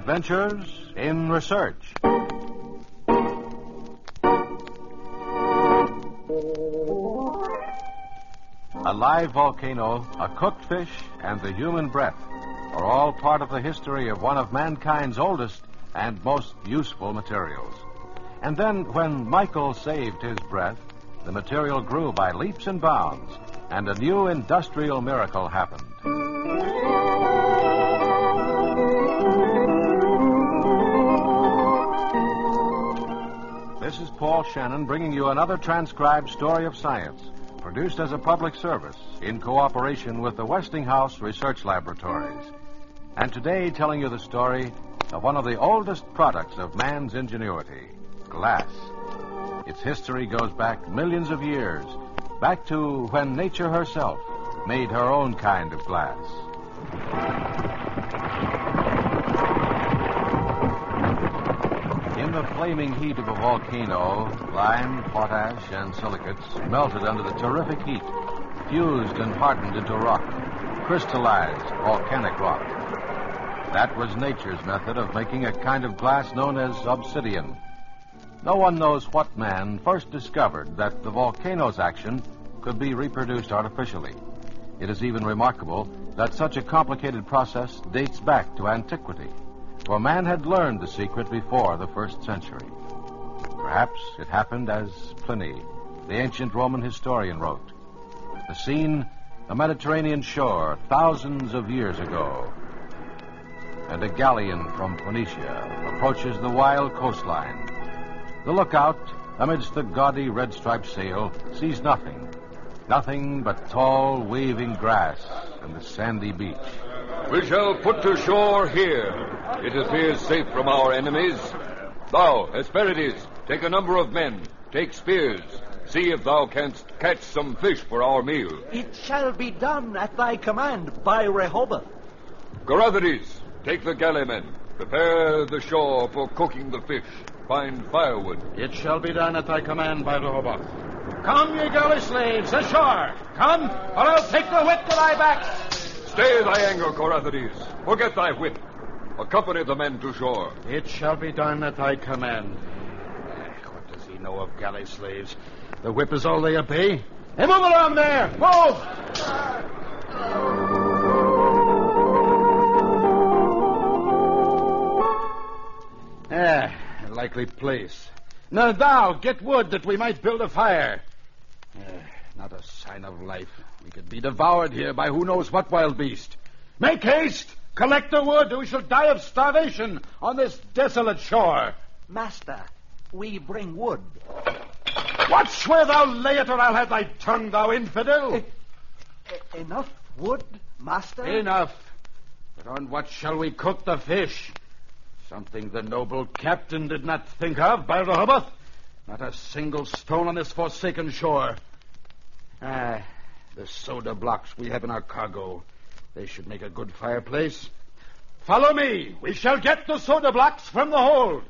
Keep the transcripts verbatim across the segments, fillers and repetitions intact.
Adventures in Research. A live volcano, a cooked fish, and the human breath are all part of the history of one of mankind's oldest and most useful materials. And then, when Michael saved his breath, the material grew by leaps and bounds, and a new industrial miracle happened. This is Paul Shannon bringing you another transcribed story of science, produced as a public service in cooperation with the Westinghouse Research Laboratories. And today telling you the story of one of the oldest products of man's ingenuity, glass. Its history goes back millions of years, back to when nature herself made her own kind of glass. In the flaming heat of a volcano, lime, potash, and silicates melted under the terrific heat, fused and hardened into rock, crystallized volcanic rock. That was nature's method of making a kind of glass known as obsidian. No one knows what man first discovered that the volcano's action could be reproduced artificially. It is even remarkable that such a complicated process dates back to antiquity, for man had learned the secret before the first century. Perhaps it happened as Pliny, the ancient Roman historian, wrote. The scene, a Mediterranean shore thousands of years ago, and a galleon from Phoenicia approaches the wild coastline. The lookout, amidst the gaudy red-striped sail, sees nothing. Nothing but tall, waving grass and the sandy beach. We shall put to shore here. It appears safe from our enemies. Thou, Hesperides, take a number of men. Take spears. See if thou canst catch some fish for our meal. It shall be done at thy command by Rehoboth. Carathides, take the galley men. Prepare the shore for cooking the fish. Find firewood. It shall be done at thy command by Rehoboth. Come, ye galley slaves, ashore. Come, or I'll take the whip to thy back. Stay thy anger, Carathides. Forget thy whip. Accompany the men to shore. It shall be done at thy command. What does he know of galley slaves? The whip is all they obey. Hey, move along there! Move! Ah, a likely place. Now thou, get wood that we might build a fire. Ah, not a sign of life. We could be devoured here by who knows what wild beast. Make haste! Collect the wood, or we shall die of starvation on this desolate shore. Master, we bring wood. Watch where thou lay it, or I'll have thy tongue, thou infidel. E- e- enough wood, master? Enough. But on what shall we cook the fish? Something the noble captain did not think of, by Rehoboth. Not a single stone on this forsaken shore. Ah, the soda blocks we have in our cargo. They should make a good fireplace. Follow me. We shall get the soda blocks from the hold.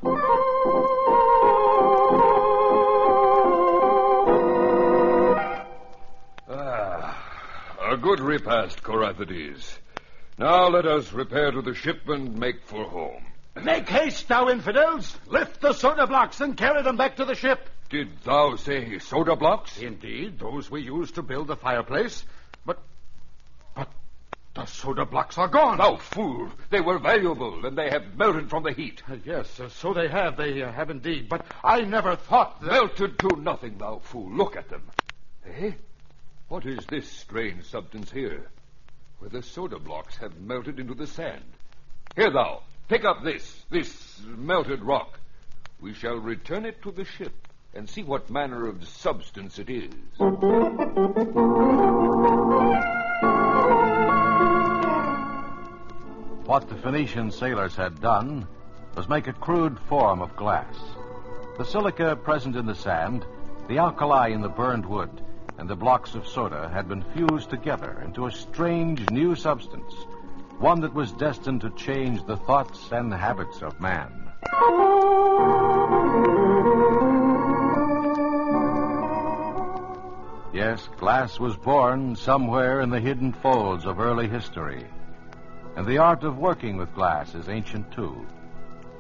Ah, a good repast, Carathides. Now let us repair to the ship and make for home. Make haste, thou infidels. Lift the soda blocks and carry them back to the ship. Did thou say soda blocks? Indeed, those we used to build the fireplace. But, but the soda blocks are gone. Thou fool! They were valuable, and they have melted from the heat. Uh, yes, uh, so they have. They uh, have indeed. But I never thought that... Melted to nothing, thou fool. Look at them. Eh? What is this strange substance here? Where the soda blocks have melted into the sand. Here, thou. Pick up this, this melted rock. We shall return it to the ship and see what manner of substance it is. What the Phoenician sailors had done was make a crude form of glass. The silica present in the sand, the alkali in the burned wood, and the blocks of soda had been fused together into a strange new substance, one that was destined to change the thoughts and habits of man. Yes, glass was born somewhere in the hidden folds of early history. And the art of working with glass is ancient, too.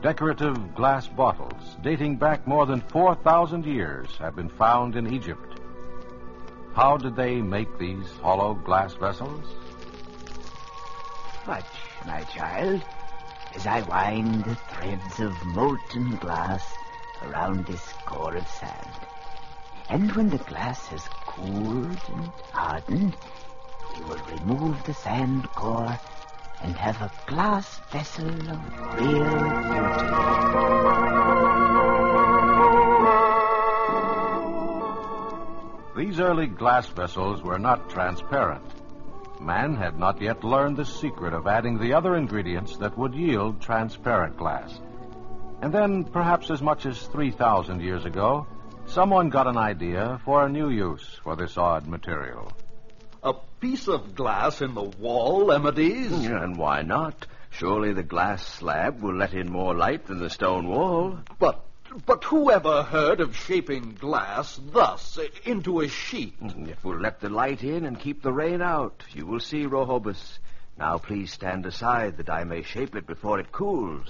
Decorative glass bottles dating back more than four thousand years have been found in Egypt. How did they make these hollow glass vessels? Watch, my child, as I wind the threads of molten glass around this core of sand. And when the glass has cooled and hardened, we will remove the sand core and have a glass vessel of real beauty. These early glass vessels were not transparent. Man had not yet learned the secret of adding the other ingredients that would yield transparent glass. And then, perhaps as much as three thousand years ago, someone got an idea for a new use for this odd material. A piece of glass in the wall, Emmedies? And why not? Surely the glass slab will let in more light than the stone wall. But but who ever heard of shaping glass thus, into a sheet? It will let the light in and keep the rain out. You will see, Rohobus. Now please stand aside that I may shape it before it cools.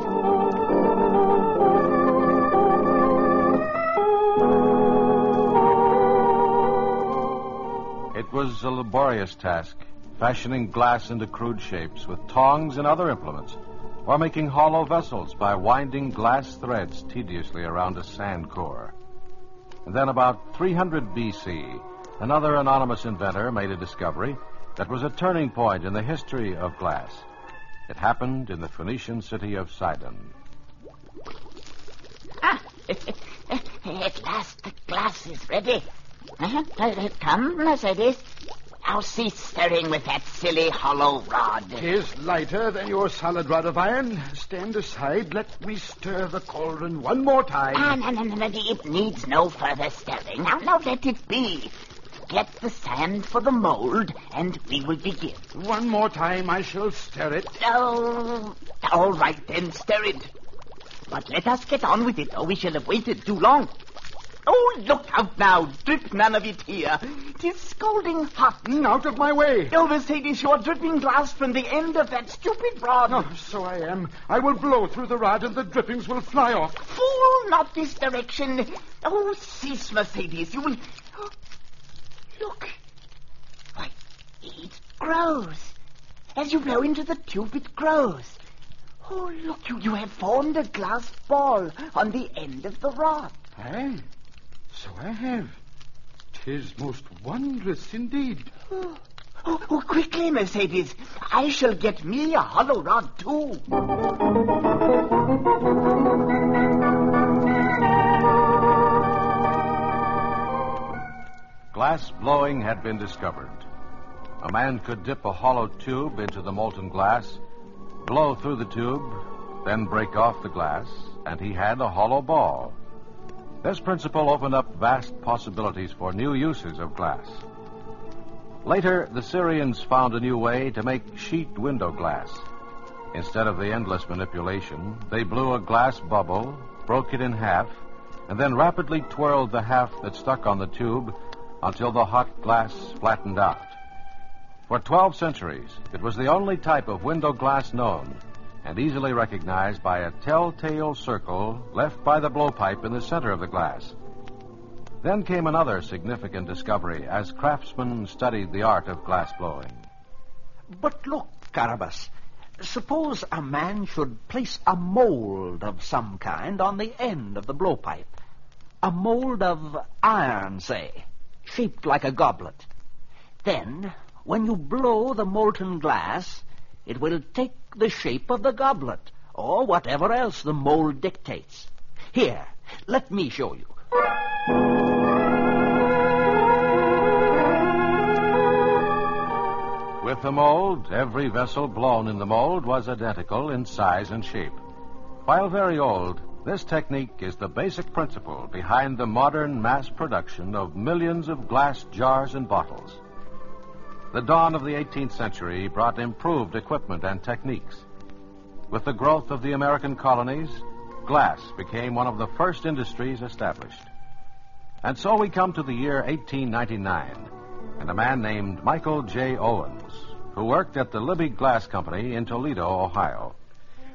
It was a laborious task, fashioning glass into crude shapes with tongs and other implements, or making hollow vessels by winding glass threads tediously around a sand core. And then about three hundred B C, another anonymous inventor made a discovery that was a turning point in the history of glass. It happened in the Phoenician city of Sidon. Ah, at last the glass is ready. Uh-huh. Come, Mercedes. Now cease stirring with that silly hollow rod. Tis lighter than your solid rod of iron. Stand aside. Let me stir the cauldron one more time. Ah, no, no, no, no. It needs no further stirring. Now, now let it be. Get the sand for the mold, and we will begin. One more time, I shall stir it. Oh, all right, then, stir it. But let us get on with it, or we shall have waited too long. Oh, look out now. Drip none of it here. 'Tis scalding hot. Out of my way. Oh, Mercedes, you are dripping glass from the end of that stupid rod. Oh, so I am. I will blow through the rod and the drippings will fly off. Fool, not this direction. Oh, cease, Mercedes. You will... Oh, look. Why, it grows. As you blow into the tube, it grows. Oh, look, you, you have formed a glass ball on the end of the rod. Aye, so I have. 'Tis most wondrous indeed. Oh, oh, oh, quickly, Mercedes. I shall get me a hollow rod, too. Glass blowing had been discovered. A man could dip a hollow tube into the molten glass, blow through the tube, then break off the glass, and he had a hollow ball. This principle opened up vast possibilities for new uses of glass. Later, the Syrians found a new way to make sheet window glass. Instead of the endless manipulation, they blew a glass bubble, broke it in half, and then rapidly twirled the half that stuck on the tube until the hot glass flattened out. For twelve centuries, it was the only type of window glass known, and easily recognized by a telltale circle left by the blowpipe in the center of the glass. Then came another significant discovery as craftsmen studied the art of glass blowing. But look, Carabas, suppose a man should place a mold of some kind on the end of the blowpipe. A mold of iron, say, shaped like a goblet. Then, when you blow the molten glass, it will take the shape of the goblet, or whatever else the mold dictates. Here, let me show you. With the mold, every vessel blown in the mold was identical in size and shape. While very old, this technique is the basic principle behind the modern mass production of millions of glass jars and bottles. The dawn of the eighteenth century brought improved equipment and techniques. With the growth of the American colonies, glass became one of the first industries established. And so we come to the year eighteen ninety-nine, and a man named Michael J. Owens, who worked at the Libby Glass Company in Toledo, Ohio.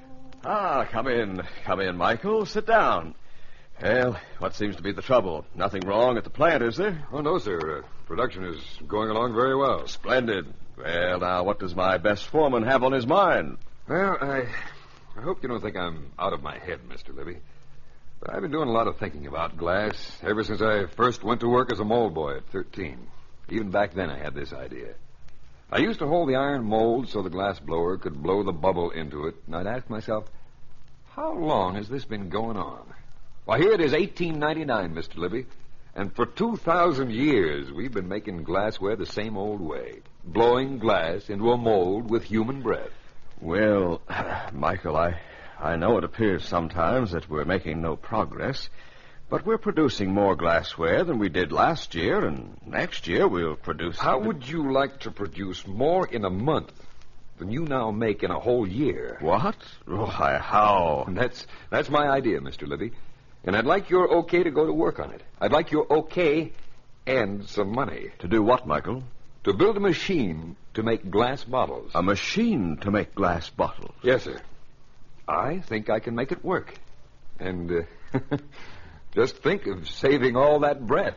Ah, come in. Come in, Michael. Sit down. Well, what seems to be the trouble? Nothing wrong at the plant, is there? Oh, no, sir. Uh, production is going along very well. Splendid. Well, now, what does my best foreman have on his mind? Well, I, I hope you don't think I'm out of my head, Mister Libby. But I've been doing a lot of thinking about glass ever since I first went to work as a mold boy at thirteen. Even back then I had this idea. I used to hold the iron mold so the glass blower could blow the bubble into it, and I'd ask myself, how long has this been going on? Why, here it is, eighteen ninety-nine, Mister Libby, and for two thousand years we've been making glassware the same old way, blowing glass into a mold with human breath. Well, Michael, I, I know it appears sometimes that we're making no progress, but we're producing more glassware than we did last year, and next year we'll produce... How would you like to produce more in a month than you now make in a whole year? What? Why, how? That's, that's my idea, Mister Libby. And I'd like your okay to go to work on it. I'd like your okay and some money. To do what, Michael? To build a machine to make glass bottles. A machine to make glass bottles? Yes, sir. I think I can make it work. And uh, just think of saving all that breath.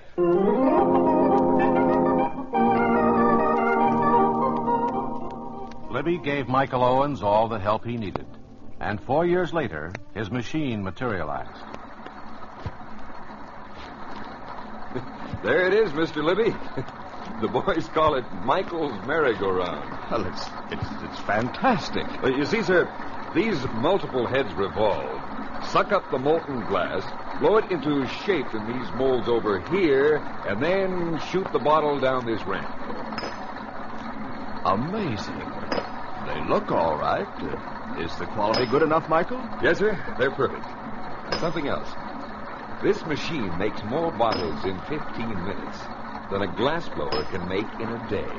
Libby gave Michael Owens all the help he needed. And four years later, his machine materialized. There it is, Mister Libby. The boys call it Michael's merry-go-round. Well, it's, it's, it's fantastic. Uh, you see, sir, these multiple heads revolve, suck up the molten glass, blow it into shape in these molds over here, and then shoot the bottle down this ramp. Amazing. They look all right. Uh, is the quality good enough, Michael? Yes, sir. They're perfect. And something else. This machine makes more bottles in fifteen minutes than a glass blower can make in a day.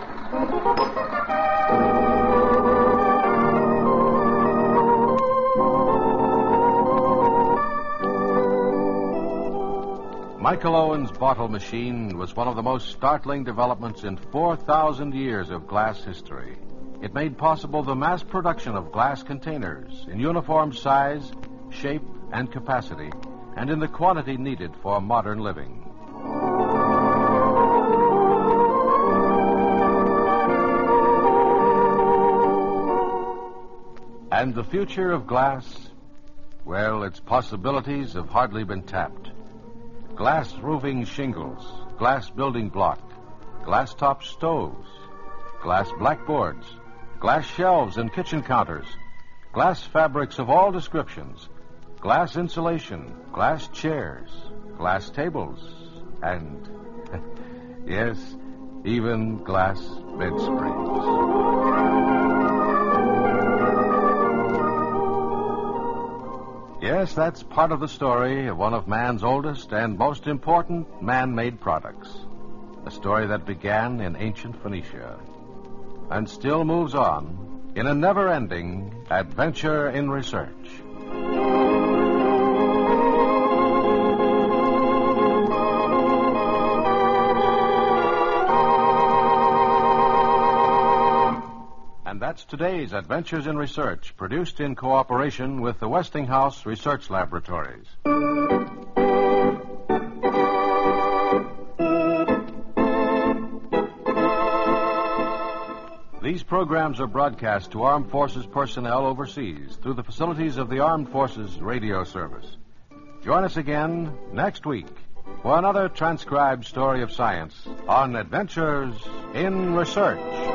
Michael Owens' bottle machine was one of the most startling developments in four thousand years of glass history. It made possible the mass production of glass containers in uniform size, shape, and capacity, and in the quantity needed for modern living. And the future of glass, well, its possibilities have hardly been tapped. Glass roofing shingles, glass building block, glass top stoves, glass blackboards, glass shelves and kitchen counters, glass fabrics of all descriptions, glass insulation, glass chairs, glass tables, and, yes, even glass bed springs. Yes, that's part of the story of one of man's oldest and most important man-made products. A story that began in ancient Phoenicia and still moves on in a never-ending adventure in research. And that's today's Adventures in Research, produced in cooperation with the Westinghouse Research Laboratories. These programs are broadcast to Armed Forces personnel overseas through the facilities of the Armed Forces Radio Service. Join us again next week for another transcribed story of science on Adventures in Research.